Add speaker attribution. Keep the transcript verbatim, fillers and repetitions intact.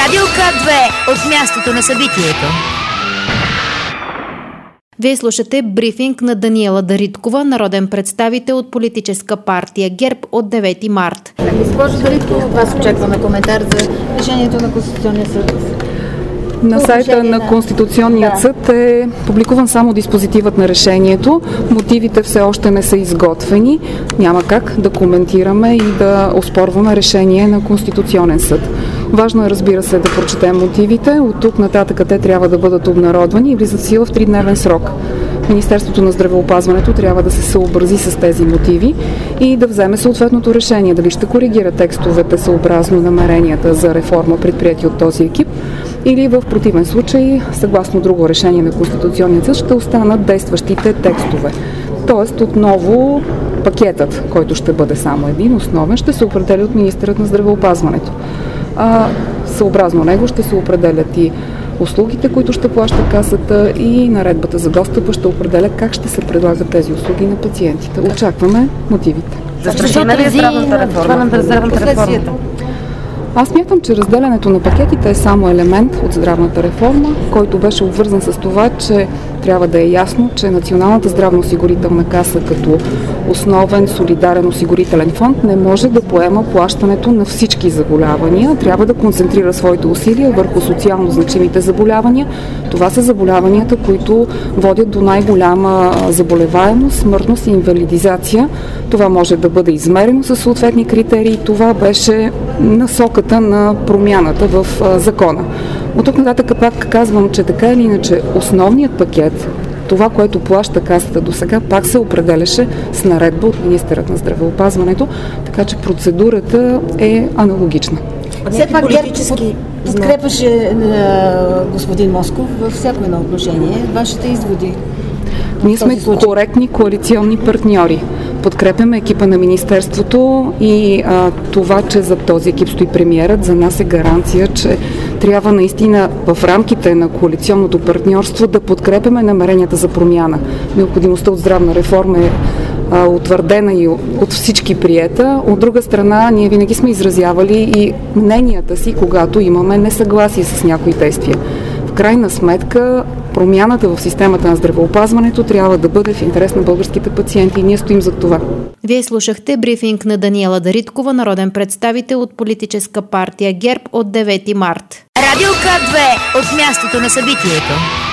Speaker 1: Радио К две от мястото на събитието.
Speaker 2: Вие слушате брифинг на Даниела Дариткова, народен представител от политическа партия ГЕРБ от девети март.
Speaker 3: Госпожо Дариткова, от вас очакваме коментар за решението на Конституционния съд.
Speaker 4: На сайта на Конституционния да. съд е публикуван само диспозитивът на решението. Мотивите все още не са изготвени. Няма как да коментираме и да оспорваме решение на Конституционен съд. Важно е, разбира се, да прочетем мотивите. От тук нататък те трябва да бъдат обнародвани и влизат в сила в тридневен срок. Министерството на здравеопазването трябва да се съобрази с тези мотиви и да вземе съответното решение. Дали ще коригира текстовете съобразно намеренията за реформа, предприети от този екип, или в противен случай, съгласно друго решение на Конституционния съд, ще останат действащите текстове. Тоест, отново пакетът, който ще бъде само един основен, ще се определя от министърът на здравеопазването. А, съобразно него ще се определят и услугите, които ще плаща касата, и наредбата за достъпа ще определя как ще се предлагат тези услуги на пациентите. Очакваме мотивите.
Speaker 3: Застрашена ли е здравната реформа?
Speaker 4: Аз смятам, че разделянето на пакетите е само елемент от здравната реформа, който беше обвързан с това, че трябва да е ясно, че Националната здравноосигурителна каса като основен солидарен осигурителен фонд не може да поема плащането на всички заболявания. Трябва да концентрира своите усилия върху социално значимите заболявания. Това са заболяванията, които водят до най-голяма заболеваемост, смъртност и инвалидизация. Това може да бъде измерено със съответни критерии. Това беше насоката на промяната в закона. От тук нататък пак казвам, че така или иначе основният пакет, това, което плаща касата до сега, пак се определяше с наредба от министърът на здравеопазването, така че процедурата е аналогична.
Speaker 3: Все пак политически подкрепаше господин Москов във всяко едно отношение. Вашите изводи?
Speaker 4: Ние сме коректни коалиционни партньори. Подкрепяме екипа на Министерството и а, това, че за този екип стои премиерът, за нас е гаранция, че трябва наистина в рамките на коалиционното партньорство да подкрепяме намеренията за промяна. Необходимостта от здравна реформа е а, утвърдена и от всички приета. От друга страна, ние винаги сме изразявали и мненията си, когато имаме несъгласие с някои действия. В крайна сметка, промяната в системата на здравеопазването трябва да бъде в интерес на българските пациенти и ние стоим за това.
Speaker 2: Вие слушахте брифинг на Даниела Дариткова, народен представител от политическа партия ГЕРБ от девети март.
Speaker 1: Радио К две от мястото на събитието.